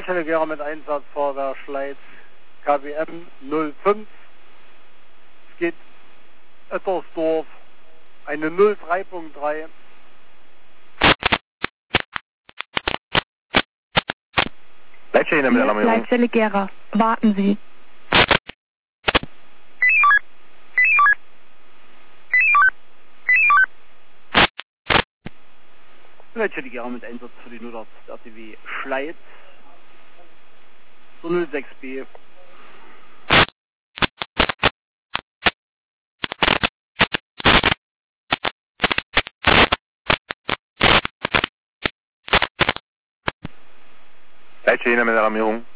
Leitstelle Gera mit Einsatz vor der Schleiz KWM 05. Es geht Ettersdorf, eine 03.3. Leitstelle mit Alarmierung. Leitstelle Gera, warten Sie. Leitstelle Gera mit Einsatz für die 08 RTW Schleiz zur 06B. Leitstelle mit Alarmierung.